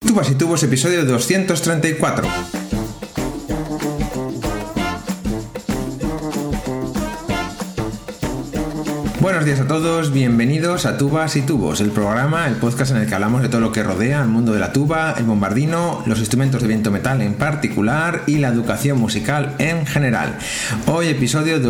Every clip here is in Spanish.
Tubas y Tubos, episodio 234. Buenos días a todos, bienvenidos a Tubas y Tubos, el programa, el podcast en el que hablamos de todo lo que rodea el mundo de la tuba, el bombardino, los instrumentos de viento metal en particular y la educación musical en general. Hoy episodio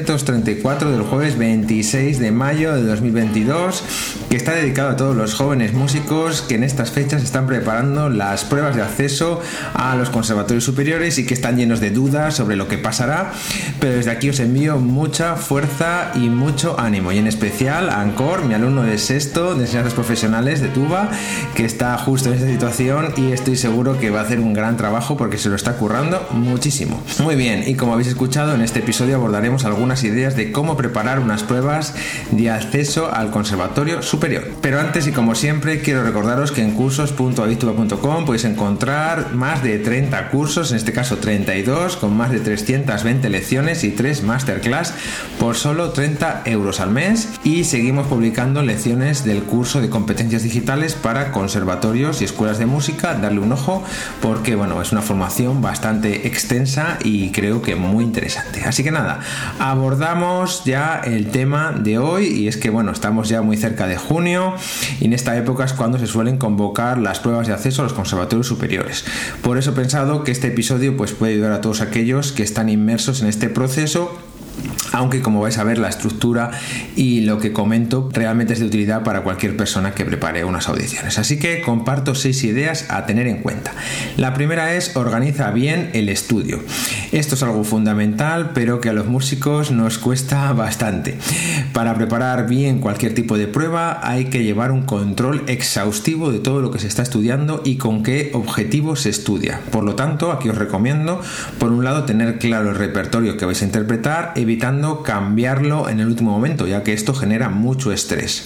234 del jueves 26 de mayo de 2022, que está dedicado a todos los jóvenes músicos que en estas fechas están preparando las pruebas de acceso a los conservatorios superiores y que están llenos de dudas sobre lo que pasará, pero desde aquí os envío mucha fuerza y mucho ánimo. Y en especial a Ancor, mi alumno de sexto de enseñanzas profesionales de tuba, que está justo en esta situación y estoy seguro que va a hacer un gran trabajo porque se lo está currando muchísimo. Muy bien, y como habéis escuchado, en este episodio abordaremos algunas ideas de cómo preparar unas pruebas de acceso al conservatorio superior. Pero antes, y como siempre, quiero recordaros que en cursos.avituba.com podéis encontrar más de 30 cursos, en este caso 32, con más de 320 lecciones y 3 masterclass por solo 30 euros al mes, y seguimos publicando lecciones del curso de competencias digitales para conservatorios y escuelas de música. Darle un ojo porque es una formación bastante extensa y creo que muy interesante. Así que nada, abordamos ya el tema de hoy, y es que estamos ya muy cerca de junio y en esta época es cuando se suelen convocar las pruebas de acceso a los conservatorios superiores. Por eso he pensado que este episodio puede ayudar a todos aquellos que están inmersos en este proceso, aunque como vais a ver la estructura y lo que comento realmente es de utilidad para cualquier persona que prepare unas audiciones. Así que comparto 6 ideas a tener en cuenta. La primera es: organiza bien el estudio. Esto es algo fundamental, pero que a los músicos nos cuesta bastante. Para preparar bien cualquier tipo de prueba hay que llevar un control exhaustivo de todo lo que se está estudiando y con qué objetivo se estudia. Por lo tanto, aquí os recomiendo, por un lado, tener claro el repertorio que vais a interpretar, evitando cambiarlo en el último momento, ya que esto genera mucho estrés.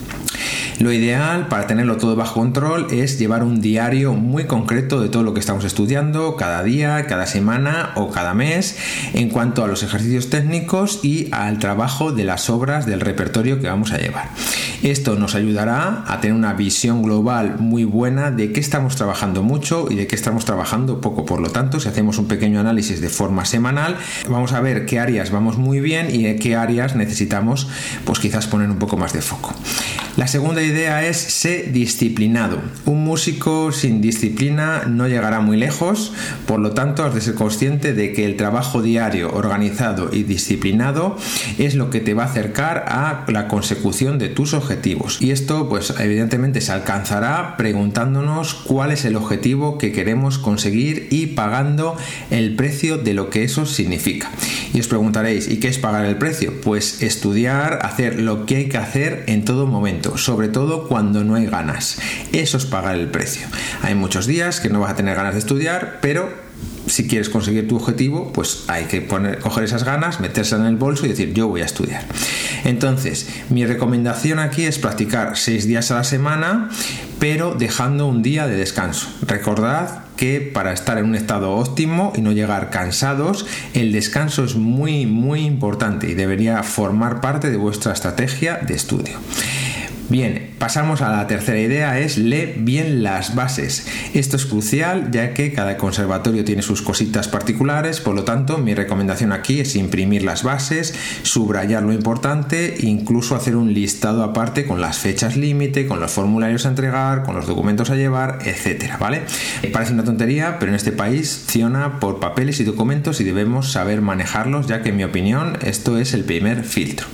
Lo ideal para tenerlo todo bajo control es llevar un diario muy concreto de todo lo que estamos estudiando cada día, cada semana o cada mes, en cuanto a los ejercicios técnicos y al trabajo de las obras del repertorio que vamos a llevar. Esto nos ayudará a tener una visión global muy buena de qué estamos trabajando mucho y de qué estamos trabajando poco. Por lo tanto, si hacemos un pequeño análisis de forma semanal, vamos a ver qué áreas vamos muy bien y en qué áreas necesitamos quizás poner un poco más de foco. La segunda idea es: sé disciplinado. Un músico sin disciplina no llegará muy lejos, por lo tanto has de ser consciente de que el trabajo diario, organizado y disciplinado es lo que te va a acercar a la consecución de tus objetivos. Y esto evidentemente se alcanzará preguntándonos cuál es el objetivo que queremos conseguir y pagando el precio de lo que eso significa. Y os preguntaréis: ¿y qué es pagar el precio? Pues estudiar, hacer lo que hay que hacer en todo momento, sobre todo cuando no hay ganas. Eso es pagar el precio. Hay muchos días que no vas a tener ganas de estudiar, pero si quieres conseguir tu objetivo, hay que coger esas ganas, meterse en el bolso y decir: yo voy a estudiar. Entonces, mi recomendación aquí es practicar 6 días a la semana, pero dejando un día de descanso. Recordad que para estar en un estado óptimo y no llegar cansados, el descanso es muy, muy importante y debería formar parte de vuestra estrategia de estudio. Bien, pasamos a la tercera idea, es: lee bien las bases. Esto es crucial, ya que cada conservatorio tiene sus cositas particulares, por lo tanto mi recomendación aquí es imprimir las bases, subrayar lo importante, incluso hacer un listado aparte con las fechas límite, con los formularios a entregar, con los documentos a llevar, etcétera, ¿vale? Parece una tontería, pero en este país funciona por papeles y documentos y debemos saber manejarlos, ya que en mi opinión esto es el primer filtro.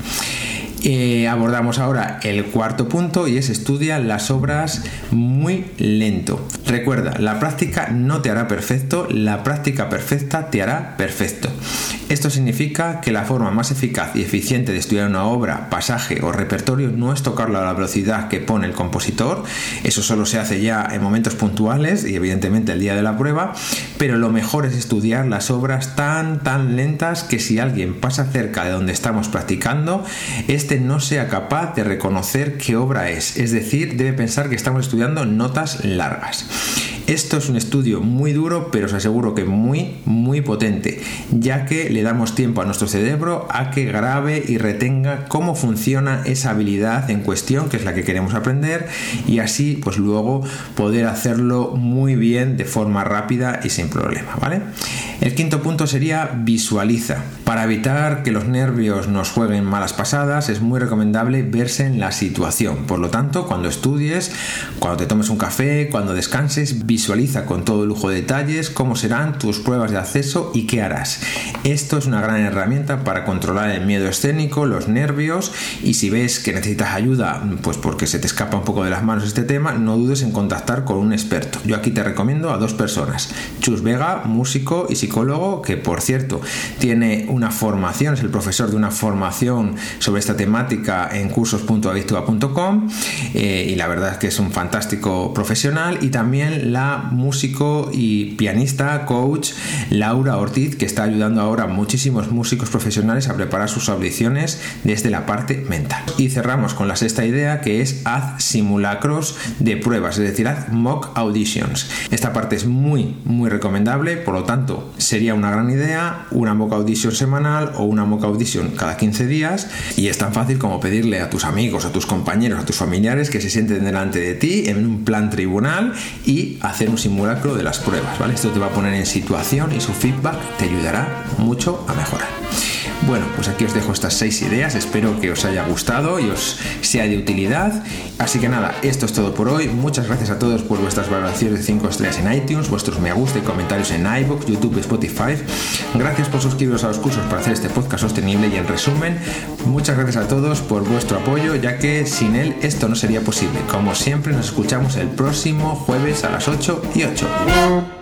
Abordamos ahora el cuarto punto, y es: estudia las obras muy lento. Recuerda, la práctica no te hará perfecto, la práctica perfecta te hará perfecto. Esto significa que la forma más eficaz y eficiente de estudiar una obra, pasaje o repertorio no es tocarlo a la velocidad que pone el compositor. Eso solo se hace ya en momentos puntuales y evidentemente el día de la prueba, pero lo mejor es estudiar las obras tan lentas que si alguien pasa cerca de donde estamos practicando, no sea capaz de reconocer qué obra es decir, debe pensar que estamos estudiando notas largas. Esto es un estudio muy duro, pero os aseguro que muy potente, ya que le damos tiempo a nuestro cerebro a que grabe y retenga cómo funciona esa habilidad en cuestión, que es la que queremos aprender, y así pues luego poder hacerlo muy bien de forma rápida y sin problema, ¿vale? El quinto punto sería visualiza. Para evitar que los nervios nos jueguen malas pasadas, es muy recomendable verse en la situación. Por lo tanto, cuando estudies, cuando te tomes un café, cuando descanses, visualiza con todo lujo de detalles cómo serán tus pruebas de acceso y qué harás. Esto es una gran herramienta para controlar el miedo escénico, los nervios, y si ves que necesitas ayuda, pues porque se te escapa un poco de las manos este tema, no dudes en contactar con un experto. Yo aquí te recomiendo a 2 personas. Chus Vega, músico y psicólogo, que por cierto tiene una formación, es el profesor de una formación sobre esta temática en cursos.habituba.com, y la verdad es que es un fantástico profesional, y también la músico y pianista, coach Laura Ortiz, que está ayudando ahora a muchísimos músicos profesionales a preparar sus audiciones desde la parte mental. Y cerramos con la sexta idea, que es haz simulacros de pruebas, es decir, haz mock auditions. Esta parte es muy recomendable, por lo tanto sería una gran idea una mock audition semanal o una mock audition cada 15 días, y es tan fácil como pedirle a tus amigos, a tus compañeros, a tus familiares que se sienten delante de ti en un plan tribunal y hacer un simulacro de las pruebas, ¿vale? Esto te va a poner en situación y su feedback te ayudará mucho a mejorar. Bueno, pues aquí os dejo estas 6 ideas, espero que os haya gustado y os sea de utilidad. Así que nada, esto es todo por hoy. Muchas gracias a todos por vuestras valoraciones de 5 estrellas en iTunes, vuestros me gusta y comentarios en iVoox, YouTube y Spotify. Gracias por suscribiros a los cursos para hacer este podcast sostenible, y en resumen, muchas gracias a todos por vuestro apoyo, ya que sin él esto no sería posible. Como siempre, nos escuchamos el próximo jueves a las 8:08.